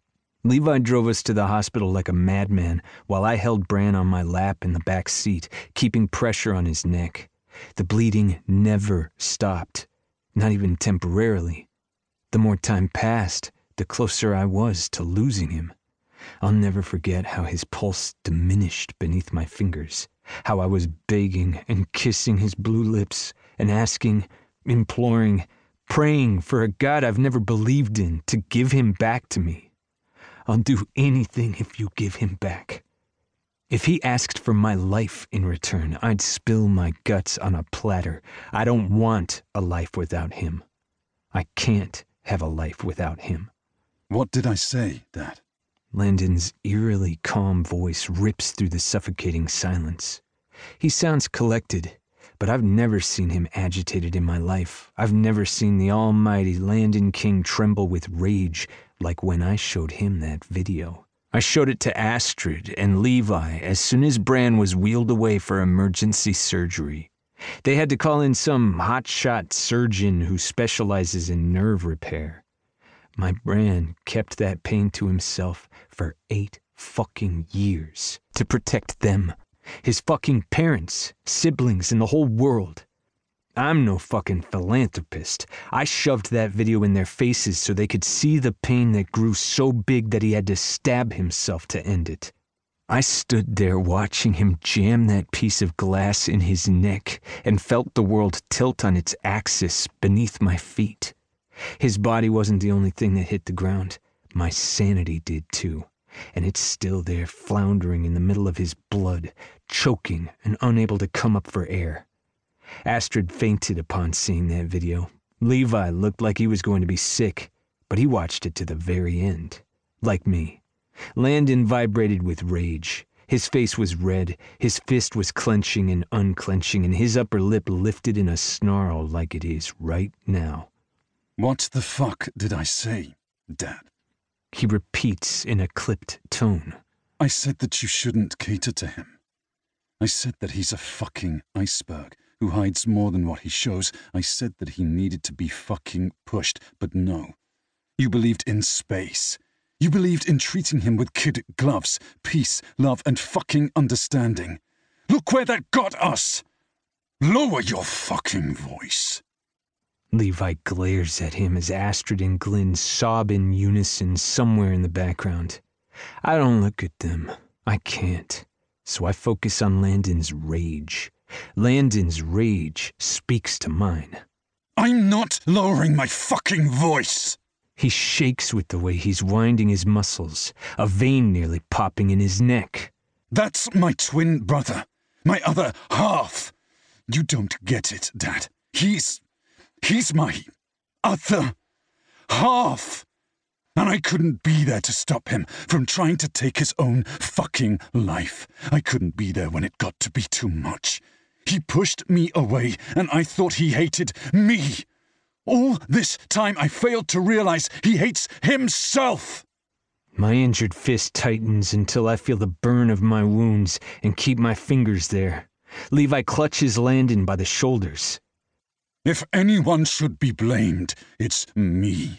Levi drove us to the hospital like a madman while I held Bran on my lap in the back seat, keeping pressure on his neck. The bleeding never stopped, not even temporarily. The more time passed, the closer I was to losing him. I'll never forget how his pulse diminished beneath my fingers, how I was begging and kissing his blue lips and asking, imploring, praying for a God I've never believed in to give him back to me. I'll do anything if you give him back. If he asked for my life in return, I'd spill my guts on a platter. I don't want a life without him. I can't have a life without him. What did I say, Dad? Landon's eerily calm voice rips through the suffocating silence. He sounds collected, but I've never seen him agitated in my life. I've never seen the almighty Landon King tremble with rage like when I showed him that video. I showed it to Astrid and Levi as soon as Bran was wheeled away for emergency surgery. They had to call in some hotshot surgeon who specializes in nerve repair. My Bran kept that pain to himself for eight fucking years to protect them, his fucking parents, siblings, and the whole world. I'm no fucking philanthropist. I shoved that video in their faces so they could see the pain that grew so big that he had to stab himself to end it. I stood there watching him jam that piece of glass in his neck and felt the world tilt on its axis beneath my feet. His body wasn't the only thing that hit the ground. My sanity did too, and it's still there floundering in the middle of his blood, choking and unable to come up for air. Astrid fainted upon seeing that video. Levi looked like he was going to be sick, but he watched it to the very end. Like me. Landon vibrated with rage. His face was red, his fist was clenching and unclenching, and his upper lip lifted in a snarl like it is right now. What the fuck did I say, Dad? He repeats in a clipped tone. I said that you shouldn't cater to him. I said that he's a fucking iceberg who hides more than what he shows. I said that he needed to be fucking pushed, but no. You believed in space. You believed in treating him with kid gloves, peace, love, and fucking understanding. Look where that got us! Lower your fucking voice. Levi glares at him as Astrid and Glenn sob in unison somewhere in the background. I don't look at them. I can't. So I focus on Landon's rage. Landon's rage speaks to mine. I'm not lowering my fucking voice! He shakes with the way he's winding his muscles, a vein nearly popping in his neck. That's my twin brother. My other half. You don't get it, Dad. He's... He's my other half. And I couldn't be there to stop him from trying to take his own fucking life. I couldn't be there when it got to be too much. He pushed me away, and I thought he hated me. All this time I failed to realize he hates himself. My injured fist tightens until I feel the burn of my wounds and keep my fingers there. Levi clutches Landon by the shoulders. If anyone should be blamed, it's me.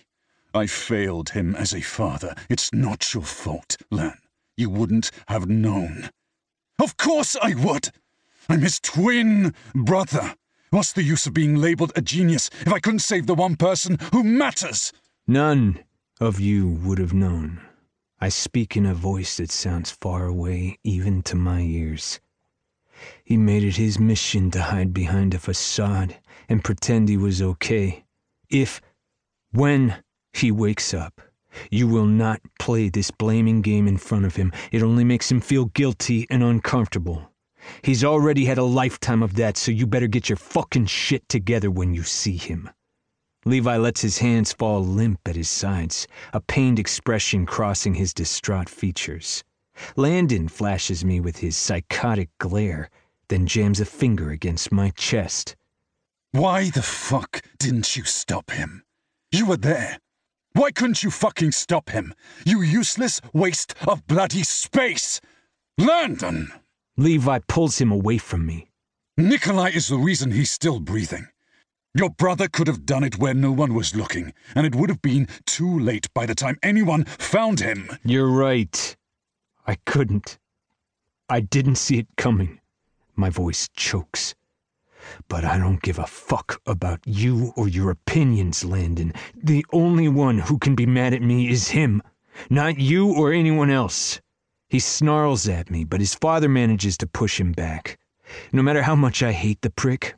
I failed him as a father. It's not your fault, Lan. You wouldn't have known. Of course I would! I'm his twin brother. What's the use of being labeled a genius if I couldn't save the one person who matters? None of you would have known. I speak in a voice that sounds far away, even to my ears. He made it his mission to hide behind a facade and pretend he was okay. If, when he wakes up, you will not play this blaming game in front of him. It only makes him feel guilty and uncomfortable. He's already had a lifetime of that, so you better get your fucking shit together when you see him. Levi lets his hands fall limp at his sides, a pained expression crossing his distraught features. Landon flashes me with his psychotic glare, then jams a finger against my chest. Why the fuck didn't you stop him? You were there. Why couldn't you fucking stop him? You useless waste of bloody space! Landon! Levi pulls him away from me. Nikolai is the reason he's still breathing. Your brother could have done it where no one was looking, and it would have been too late by the time anyone found him. You're right. I couldn't. I didn't see it coming. My voice chokes. But I don't give a fuck about you or your opinions, Landon. The only one who can be mad at me is him, not you or anyone else. He snarls at me, but his father manages to push him back. No matter how much I hate the prick,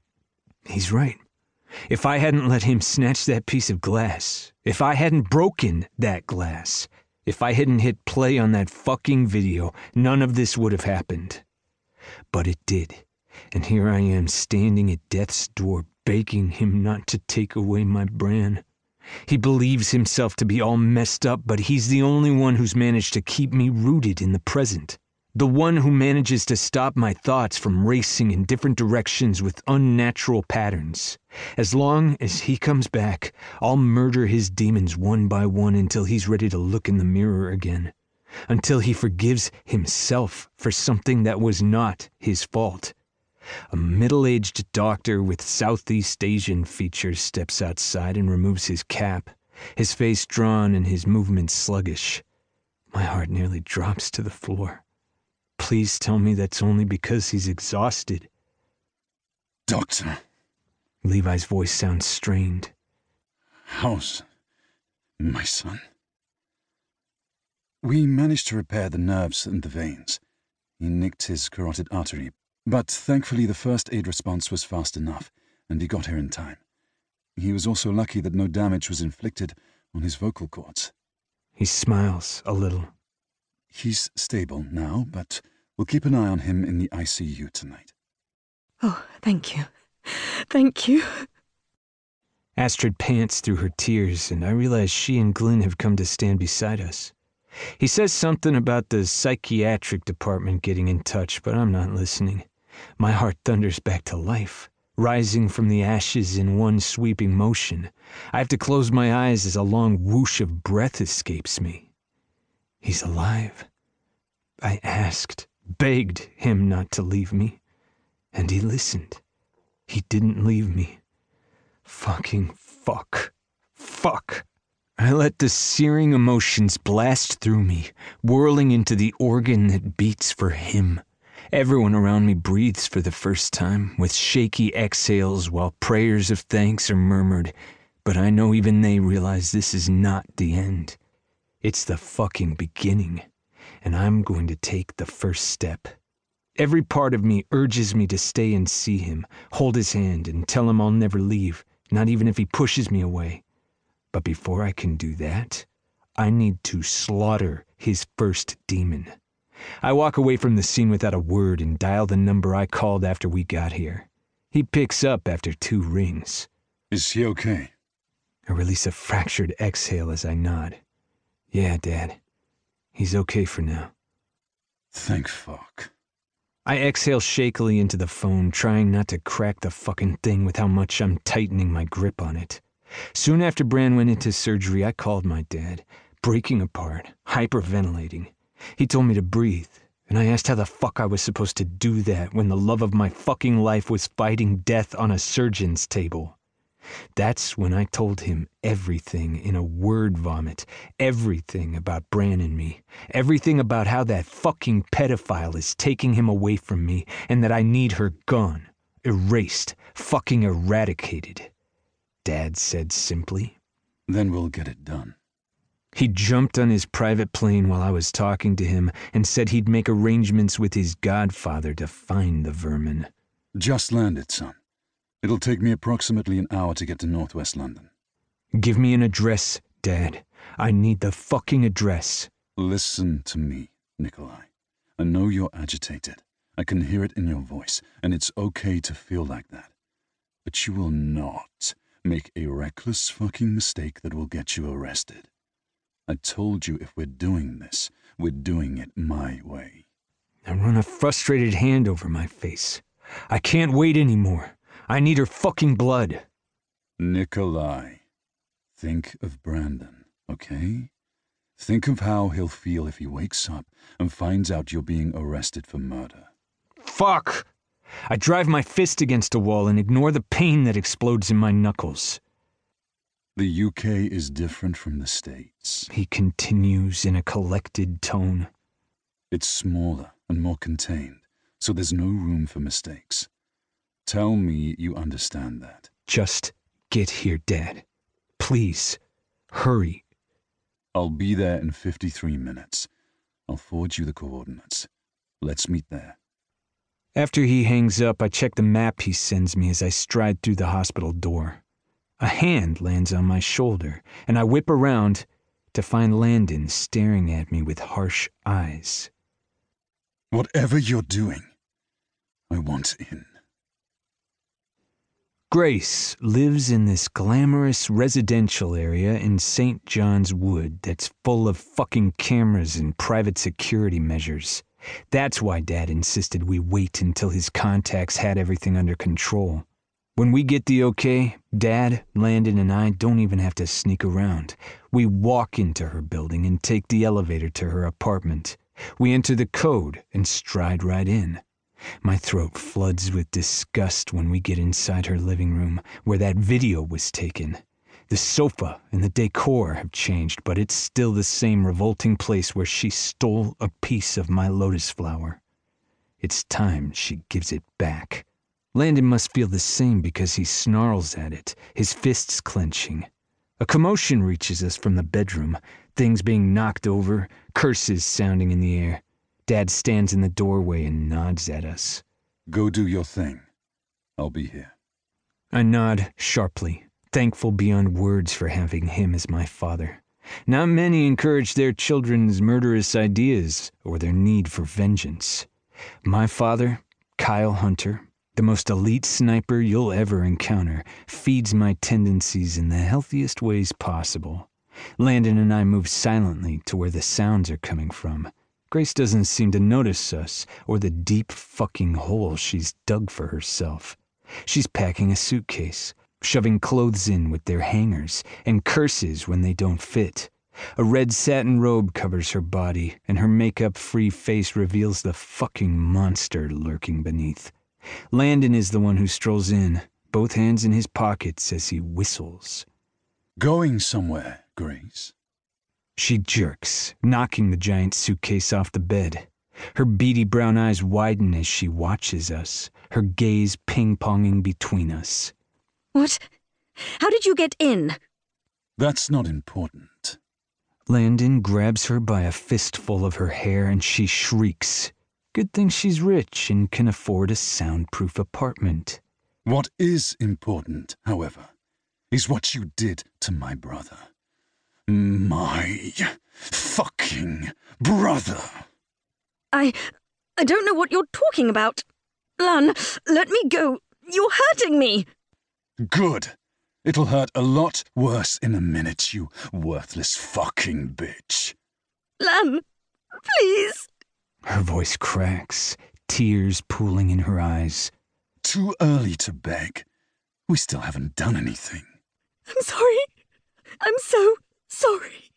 he's right. If I hadn't let him snatch that piece of glass, if I hadn't broken that glass, if I hadn't hit play on that fucking video, none of this would have happened. But it did, and here I am standing at death's door, begging him not to take away my Bran. He believes himself to be all messed up, but he's the only one who's managed to keep me rooted in the present. The one who manages to stop my thoughts from racing in different directions with unnatural patterns. As long as he comes back, I'll murder his demons one by one until he's ready to look in the mirror again. Until he forgives himself for something that was not his fault. A middle-aged doctor with Southeast Asian features steps outside and removes his cap, his face drawn and his movements sluggish. My heart nearly drops to the floor. Please tell me that's only because he's exhausted. Doctor. Levi's voice sounds strained. How's my son? We managed to repair the nerves and the veins. He nicked his carotid artery, but thankfully the first aid response was fast enough, and he got here in time. He was also lucky that no damage was inflicted on his vocal cords. He smiles a little. He's stable now, but we'll keep an eye on him in the I C U tonight. Oh, thank you. Thank you. Astrid pants through her tears, and I realize she and Glynn have come to stand beside us. He says something about the psychiatric department getting in touch, but I'm not listening. My heart thunders back to life, rising from the ashes in one sweeping motion. I have to close my eyes as a long whoosh of breath escapes me. He's alive. I asked, begged him not to leave me, and he listened. He didn't leave me. Fucking fuck. Fuck. I let the searing emotions blast through me, whirling into the organ that beats for him. Everyone around me breathes for the first time, with shaky exhales while prayers of thanks are murmured, but I know even they realize this is not the end. It's the fucking beginning, and I'm going to take the first step. Every part of me urges me to stay and see him, hold his hand, and tell him I'll never leave, not even if he pushes me away. But before I can do that, I need to slaughter his first demon. I walk away from the scene without a word and dial the number I called after we got here. He picks up after two rings. Is he okay? I release a fractured exhale as I nod. Yeah, Dad. He's okay for now. Thank fuck. I exhale shakily into the phone, trying not to crack the fucking thing with how much I'm tightening my grip on it. Soon after Bran went into surgery, I called my dad, breaking apart, hyperventilating. He told me to breathe, and I asked how the fuck I was supposed to do that when the love of my fucking life was fighting death on a surgeon's table. That's when I told him everything in a word vomit, everything about Bran and me, everything about how that fucking pedophile is taking him away from me and that I need her gone, erased, fucking eradicated. Dad said simply. Then we'll get it done. He jumped on his private plane while I was talking to him and said he'd make arrangements with his godfather to find the vermin. Just landed, son. It'll take me approximately an hour to get to northwest London. Give me an address, Dad. I need the fucking address. Listen to me, Nikolai. I know you're agitated. I can hear it in your voice, and it's okay to feel like that. But you will not make a reckless fucking mistake that will get you arrested. I told you if we're doing this, we're doing it my way. I run a frustrated hand over my face. I can't wait anymore. I need her fucking blood. Nikolai, think of Brandon, okay? Think of how he'll feel if he wakes up and finds out you're being arrested for murder. Fuck! I drive my fist against a wall and ignore the pain that explodes in my knuckles. The U K is different from the States. He continues in a collected tone. It's smaller and more contained, so there's no room for mistakes. Tell me you understand that. Just get here, Dad. Please, hurry. I'll be there in fifty-three minutes. I'll forward you the coordinates. Let's meet there. After he hangs up, I check the map he sends me as I stride through the hospital door. A hand lands on my shoulder, and I whip around to find Landon staring at me with harsh eyes. Whatever you're doing, I want in. Grace lives in this glamorous residential area in Saint John's Wood that's full of fucking cameras and private security measures. That's why Dad insisted we wait until his contacts had everything under control. When we get the okay, Dad, Landon, and I don't even have to sneak around. We walk into her building and take the elevator to her apartment. We enter the code and stride right in. My throat floods with disgust when we get inside her living room, where that video was taken. The sofa and the decor have changed, but it's still the same revolting place where she stole a piece of my lotus flower. It's time she gives it back. Landon must feel the same because he snarls at it, his fists clenching. A commotion reaches us from the bedroom, things being knocked over, curses sounding in the air. Dad stands in the doorway and nods at us. Go do your thing. I'll be here. I nod sharply, thankful beyond words for having him as my father. Not many encourage their children's murderous ideas or their need for vengeance. My father, Kyle Hunter, the most elite sniper you'll ever encounter, feeds my tendencies in the healthiest ways possible. Landon and I move silently to where the sounds are coming from. Grace doesn't seem to notice us or the deep fucking hole she's dug for herself. She's packing a suitcase, shoving clothes in with their hangers, and curses when they don't fit. A red satin robe covers her body, and her makeup-free face reveals the fucking monster lurking beneath. Landon is the one who strolls in, both hands in his pockets as he whistles. Going somewhere, Grace? She jerks, knocking the giant suitcase off the bed. Her beady brown eyes widen as she watches us, her gaze ping-ponging between us. What? How did you get in? That's not important. Landon grabs her by a fistful of her hair and she shrieks. Good thing she's rich and can afford a soundproof apartment. What is important, however, is what you did to my brother. My fucking brother. I... I don't know what you're talking about. Lan, let me go. You're hurting me. Good. It'll hurt a lot worse in a minute, you worthless fucking bitch. Lan, please. Her voice cracks, tears pooling in her eyes. Too early to beg. We still haven't done anything. I'm sorry. I'm so sorry.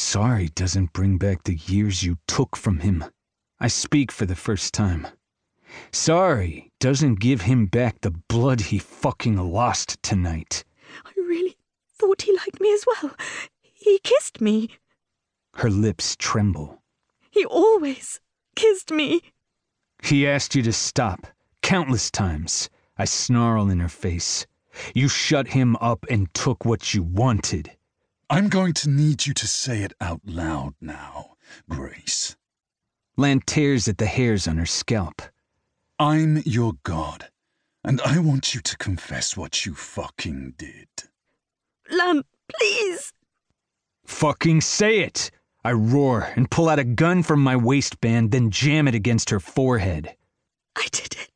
Sorry doesn't bring back the years you took from him. I speak for the first time. Sorry doesn't give him back the blood he fucking lost tonight. I really thought he liked me as well. He kissed me. Her lips tremble. He always kissed me. He asked you to stop, countless times. I snarl in her face. You shut him up and took what you wanted. I'm going to need you to say it out loud now, Grace. Lan tears at the hairs on her scalp. I'm your god, and I want you to confess what you fucking did. Lan, please. Fucking say it! I roar and pull out a gun from my waistband, then jam it against her forehead. I did it.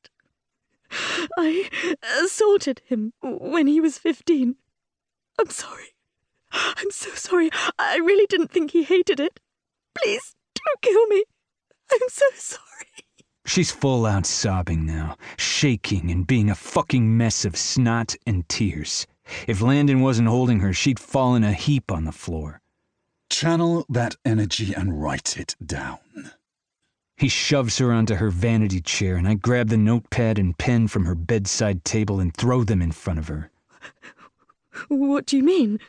I assaulted him when he was fifteen. I'm sorry. I'm so sorry. I really didn't think he hated it. Please, don't kill me. I'm so sorry. She's full out sobbing now, shaking and being a fucking mess of snot and tears. If Landon wasn't holding her, she'd fall in a heap on the floor. Channel that energy and write it down. He shoves her onto her vanity chair, and I grab the notepad and pen from her bedside table and throw them in front of her. What do you mean?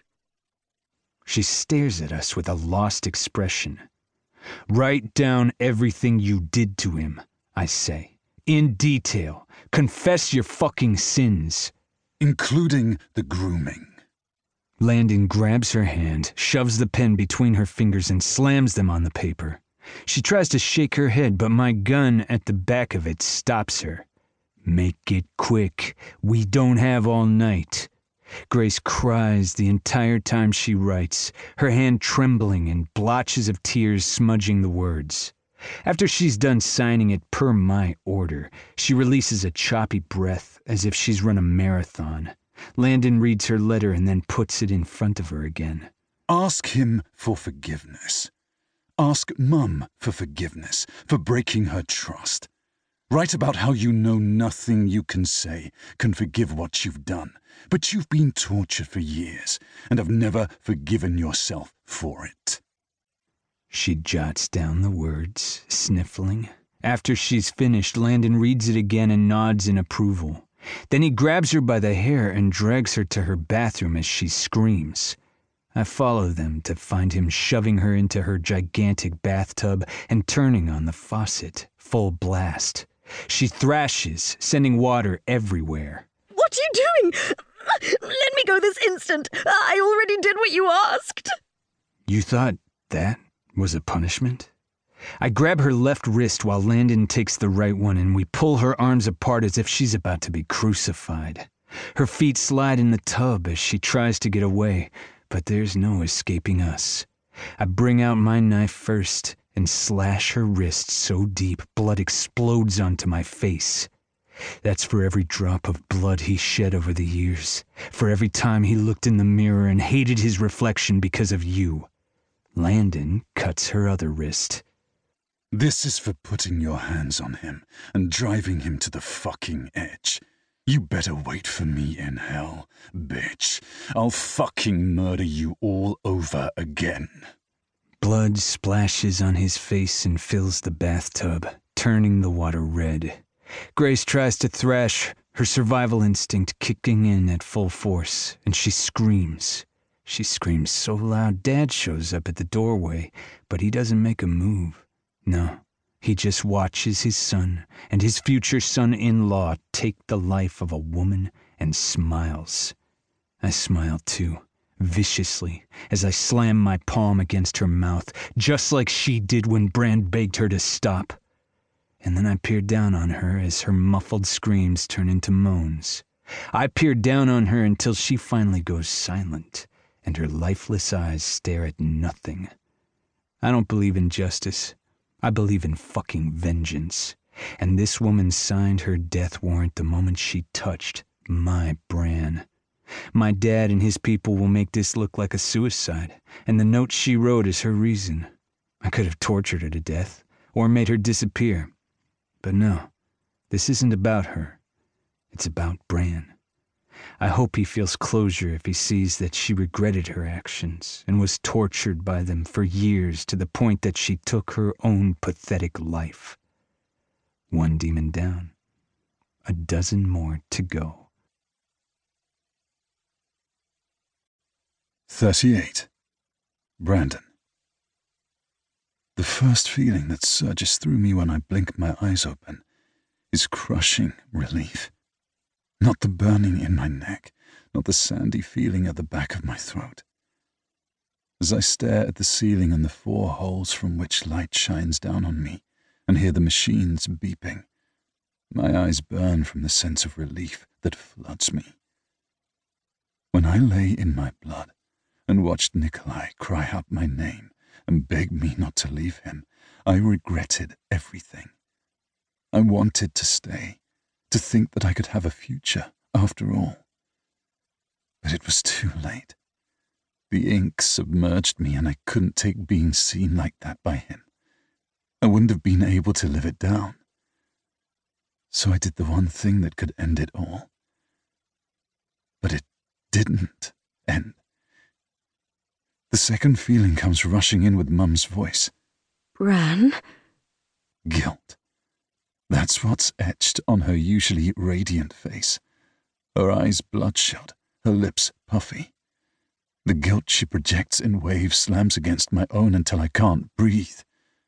She stares at us with a lost expression. Write down everything you did to him, I say. In detail. Confess your fucking sins. Including the grooming. Landon grabs her hand, shoves the pen between her fingers, and slams them on the paper. She tries to shake her head, but my gun at the back of it stops her. Make it quick. We don't have all night. Grace cries the entire time she writes, her hand trembling and blotches of tears smudging the words. After she's done signing it per my order, she releases a choppy breath as if she's run a marathon. Landon reads her letter and then puts it in front of her again. Ask him for forgiveness. Ask Mum for forgiveness for breaking her trust. Write about how you know nothing you can say can forgive what you've done, but you've been tortured for years and have never forgiven yourself for it. She jots down the words, sniffling. After she's finished, Landon reads it again and nods in approval. Then he grabs her by the hair and drags her to her bathroom as she screams. I follow them to find him shoving her into her gigantic bathtub and turning on the faucet, full blast. She thrashes, sending water everywhere. What are you doing? Let me go this instant. I already did what you asked. You thought that was a punishment? I grab her left wrist while Landon takes the right one, and we pull her arms apart as if she's about to be crucified. Her feet slide in the tub as she tries to get away, but there's no escaping us. I bring out my knife first and slash her wrist so deep blood explodes onto my face. That's for every drop of blood he shed over the years, for every time he looked in the mirror and hated his reflection because of you. Landon cuts her other wrist. This is for putting your hands on him and driving him to the fucking edge. You better wait for me in hell, bitch. I'll fucking murder you all over again. Blood splashes on his face and fills the bathtub, turning the water red. Grace tries to thrash, her survival instinct kicking in at full force, and she screams. She screams so loud Dad shows up at the doorway, but he doesn't make a move. No, he just watches his son and his future son-in-law take the life of a woman and smiles. I smile too, viciously, as I slam my palm against her mouth, just like she did when Brand begged her to stop. And then I peer down on her as her muffled screams turn into moans. I peer down on her until she finally goes silent, and her lifeless eyes stare at nothing. I don't believe in justice. I believe in fucking vengeance. And this woman signed her death warrant the moment she touched my Bran. My dad and his people will make this look like a suicide, and the note she wrote is her reason. I could have tortured her to death, or made her disappear. But no, this isn't about her. It's about Bran. I hope he feels closure if he sees that she regretted her actions and was tortured by them for years to the point that she took her own pathetic life. One demon down. A dozen more to go. thirty-eight. Brandon. The first feeling that surges through me when I blink my eyes open is crushing relief. Not the burning in my neck, not the sandy feeling at the back of my throat. As I stare at the ceiling and the four holes from which light shines down on me and hear the machines beeping, my eyes burn from the sense of relief that floods me. When I lay in my blood and watched Nikolai cry out my name and beg me not to leave him, I regretted everything. I wanted to stay, to think that I could have a future after all. But it was too late. The ink submerged me and I couldn't take being seen like that by him. I wouldn't have been able to live it down. So I did the one thing that could end it all. But it didn't end. The second feeling comes rushing in with Mum's voice. Bran? Guilt. That's what's etched on her usually radiant face. Her eyes bloodshot, her lips puffy. The guilt she projects in waves slams against my own until I can't breathe.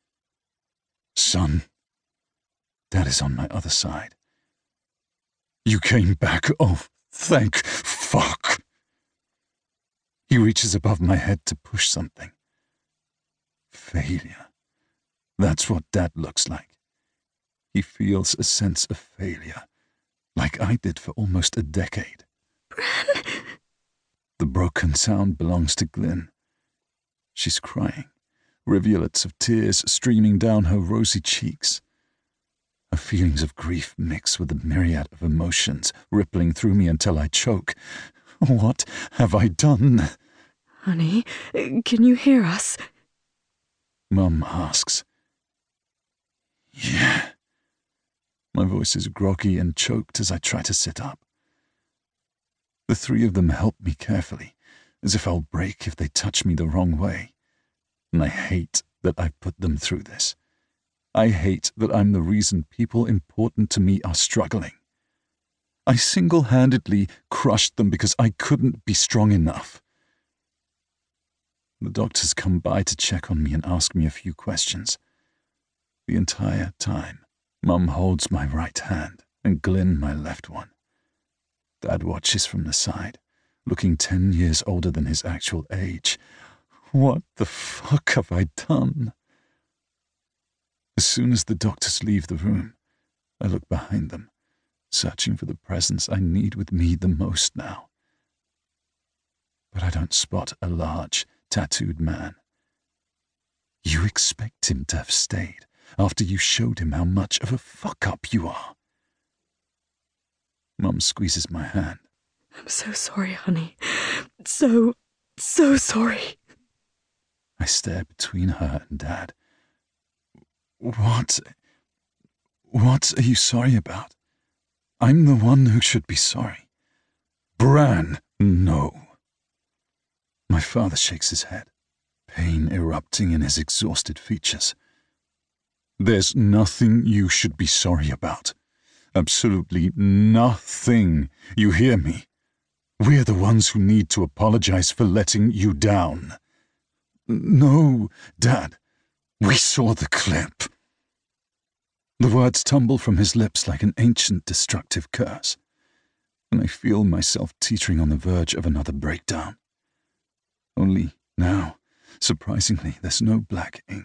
Son. Dad is on my other side. You came back. Oh, thank fuck. He reaches above my head to push something. Failure. That's what Dad looks like. He feels a sense of failure, like I did for almost a decade. Bran? The broken sound belongs to Glyn. She's crying, rivulets of tears streaming down her rosy cheeks. Her feelings of grief mix with the myriad of emotions rippling through me until I choke. What have I done? Honey, can you hear us? Mum asks. Yeah. My voice is groggy and choked as I try to sit up. The three of them help me carefully, as if I'll break if they touch me the wrong way. And I hate that I've put them through this. I hate that I'm the reason people important to me are struggling. I single-handedly crushed them because I couldn't be strong enough. The doctors come by to check on me and ask me a few questions. The entire time, Mum holds my right hand and Glyn my left one. Dad watches from the side, looking ten years older than his actual age. What the fuck have I done? As soon as the doctors leave the room, I look behind them, searching for the presence I need with me the most now. But I don't spot a large, tattooed man. You expect him to have stayed after you showed him how much of a fuck-up you are. Mum squeezes my hand. I'm so sorry, honey. So, so sorry. I stare between her and Dad. What? What are you sorry about? I'm the one who should be sorry. Bran, no. My father shakes his head, pain erupting in his exhausted features. There's nothing you should be sorry about. Absolutely nothing. You hear me? We're the ones who need to apologize for letting you down. No, Dad. We saw the clip. The words tumble from his lips like an ancient destructive curse, and I feel myself teetering on the verge of another breakdown. Only now, surprisingly, there's no black ink.